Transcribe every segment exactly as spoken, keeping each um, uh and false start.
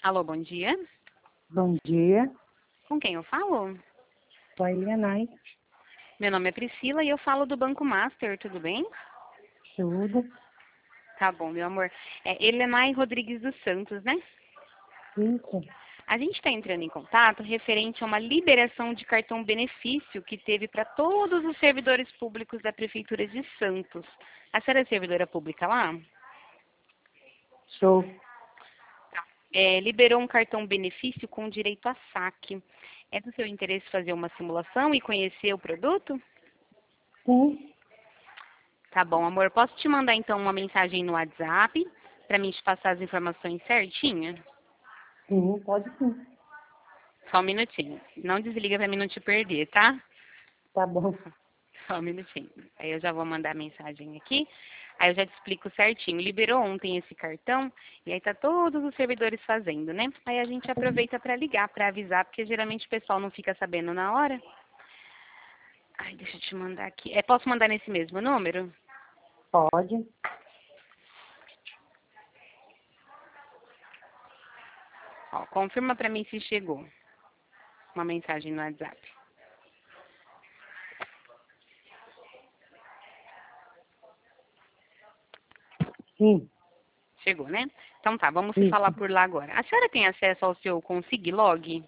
Alô, bom dia. Bom dia, Com quem eu falo? sou a Elianai. Meu nome é Priscila e eu falo do Banco Master, tudo bem? Tudo. Tá bom, meu amor. É Helenay Rodrigues dos Santos, né? Isso. A gente está entrando em contato referente a uma liberação de cartão benefício que teve para todos os servidores públicos da Prefeitura de Santos. A senhora é servidora pública lá? Show. É, liberou um cartão benefício com direito a saque. É do seu interesse fazer uma simulação e conhecer o produto? Sim. Tá bom, amor. Posso te mandar então uma mensagem no WhatsApp para mim te passar as informações certinho? Sim, pode sim. Só um minutinho. Não desliga para mim não te perder, tá? Tá bom. Só um minutinho. Aí eu já vou mandar a mensagem aqui. Aí eu já te explico certinho. Liberou ontem esse cartão e aí tá todos os servidores fazendo, né? Aí a gente aproveita para ligar, para avisar, porque geralmente o pessoal não fica sabendo na hora. Ai, deixa eu te mandar aqui. É, posso mandar nesse mesmo número? Pode. Ó, confirma para mim se chegou uma mensagem no WhatsApp. Sim. Chegou, né? Então tá, vamos se falar Isso. por lá agora. A senhora tem acesso ao seu Consiglog?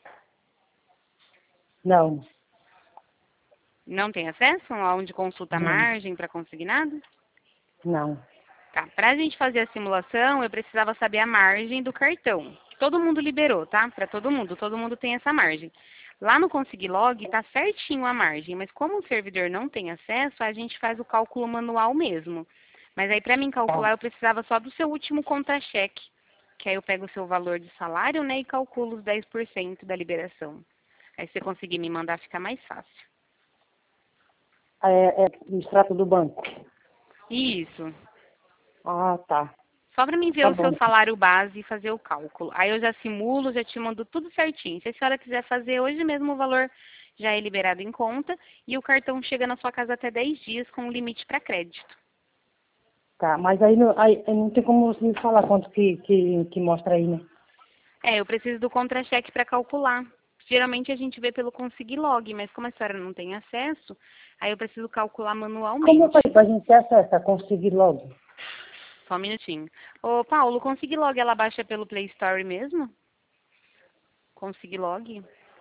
Não. Não tem acesso? Aonde consulta a Não. margem para consignado? Não. Tá, para a gente fazer a simulação, eu precisava saber a margem do cartão. Todo mundo liberou, tá? Para todo mundo, todo mundo tem essa margem. Lá no Consiglog tá certinho a margem, mas como o servidor não tem acesso, a gente faz o cálculo manual mesmo. Mas aí para mim calcular, eu precisava só do seu último contra-cheque, que aí eu pego o seu valor de salário, né, e calculo os dez por cento da liberação. Aí se você conseguir me mandar, fica mais fácil. É, é extrato do banco. Isso. Ah, tá. Só para mim ver Tá o seu bom. salário base e fazer o cálculo. Aí eu já simulo, já te mando tudo certinho. Se a senhora quiser fazer hoje mesmo, o valor já é liberado em conta e o cartão chega na sua casa até dez dias com o limite para crédito. Tá, mas aí não, aí, aí não tem como você me falar quanto que, que, que mostra aí, né? É, eu preciso do contra-cheque para calcular. Geralmente a gente vê pelo Consiglog, mas como a senhora não tem acesso, aí eu preciso calcular Como manualmente. foi pra gente ter acesso a conseguir logo? Só um minutinho. Ô, Paulo, o Consiglog ela baixa pelo Play Store mesmo? Consiglog?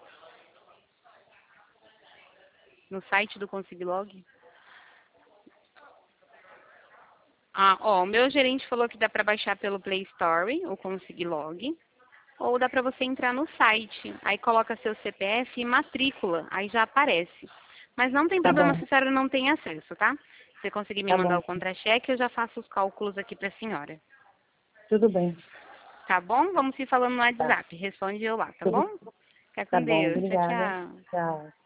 No site do Consiglog? Ah, ó, o meu gerente falou que dá para baixar pelo Play Store, o Consiglog, ou dá para você entrar no site, aí coloca seu C P F e matrícula, aí já aparece. Mas não tem Tá problema bom. se a senhora não tem acesso, tá? Se você conseguir me Tá mandar bom. o contra-cheque, eu já faço os cálculos aqui para a senhora. Tudo bem. Tá bom? Vamos se falando no Tá. WhatsApp. Responde eu lá, tá bom? Tudo, Fica tá com bom. Deus. Tchau, Obrigada. tchau. Tchau.